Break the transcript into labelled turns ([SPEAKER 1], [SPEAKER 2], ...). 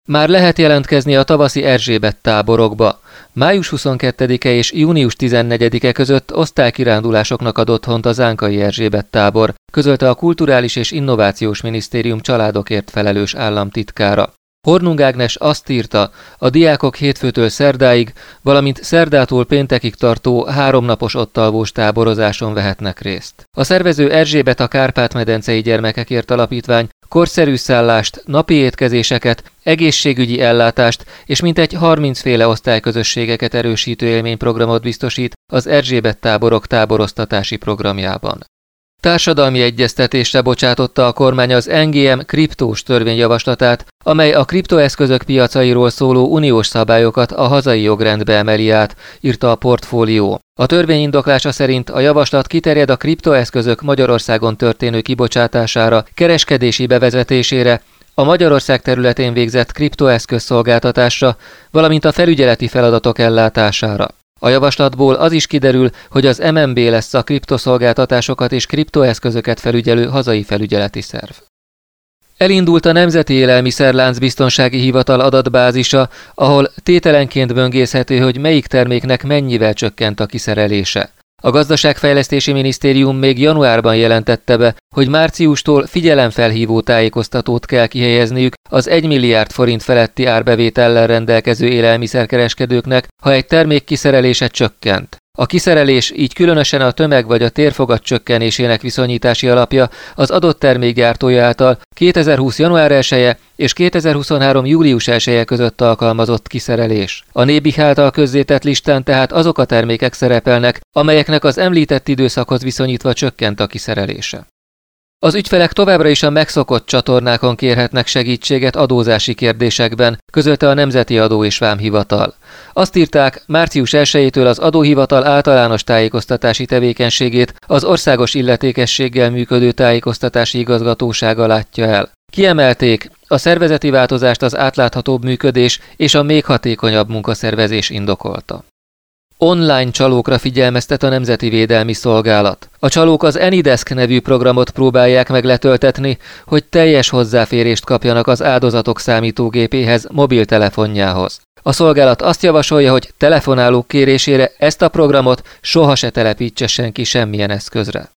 [SPEAKER 1] Már lehet jelentkezni a tavaszi Erzsébet táborokba. Május 22-e és június 14-e között osztálykirándulásoknak ad otthont a Zánkai Erzsébet tábor, közölte a Kulturális és Innovációs Minisztérium családokért felelős államtitkára. Hornung Ágnes azt írta, a diákok hétfőtől szerdáig, valamint szerdától péntekig tartó 3 napos ottalvós táborozáson vehetnek részt. A szervező Erzsébet a Kárpát-medencei Gyermekekért Alapítvány korszerű szállást, napi étkezéseket, egészségügyi ellátást és mintegy 30 féle osztályközösségeket erősítő élményprogramot biztosít az Erzsébet táborok táboroztatási programjában. Társadalmi egyeztetésre bocsátotta a kormány az NGM kriptós törvényjavaslatát, amely a kriptoeszközök piacairól szóló uniós szabályokat a hazai jogrendbe emeli át, írta a Portfólió. A törvény indoklása szerint a javaslat kiterjed a kriptoeszközök Magyarországon történő kibocsátására, kereskedési bevezetésére, a Magyarország területén végzett kriptoeszköz szolgáltatásra, valamint a felügyeleti feladatok ellátására. A javaslatból az is kiderül, hogy az MNB lesz a kriptoszolgáltatásokat és kriptoeszközöket felügyelő hazai felügyeleti szerv. Elindult a Nemzeti Élelmiszerlánc Biztonsági Hivatal adatbázisa, ahol tételenként böngészhető, hogy melyik terméknek mennyivel csökkent a kiszerelése. A Gazdaságfejlesztési Minisztérium még januárban jelentette be, hogy márciustól figyelemfelhívó tájékoztatót kell kihelyezniük az 1 milliárd forint feletti árbevétellel rendelkező élelmiszerkereskedőknek, ha egy termék kiszerelése csökkent. A kiszerelés, így különösen a tömeg vagy a térfogat csökkenésének viszonyítási alapja az adott termékgyártója által 2020. január 1-e és 2023. július 1-e között alkalmazott kiszerelés. A NÉBIH által közzétett listán tehát azok a termékek szerepelnek, amelyeknek az említett időszakhoz viszonyítva csökkent a kiszerelése. Az ügyfelek továbbra is a megszokott csatornákon kérhetnek segítséget adózási kérdésekben, közölte a Nemzeti Adó és Vámhivatal. Azt írták, március 1-től az adóhivatal általános tájékoztatási tevékenységét az országos illetékességgel működő tájékoztatási igazgatósága látja el. Kiemelték, a szervezeti változást az átláthatóbb működés és a még hatékonyabb munkaszervezés indokolta. Online csalókra figyelmeztet a Nemzeti Védelmi Szolgálat. A csalók az AnyDesk nevű programot próbálják meg letöltetni, hogy teljes hozzáférést kapjanak az áldozatok számítógépéhez, mobiltelefonjához. A szolgálat azt javasolja, hogy telefonálók kérésére ezt a programot soha se telepítse senki semmilyen eszközre.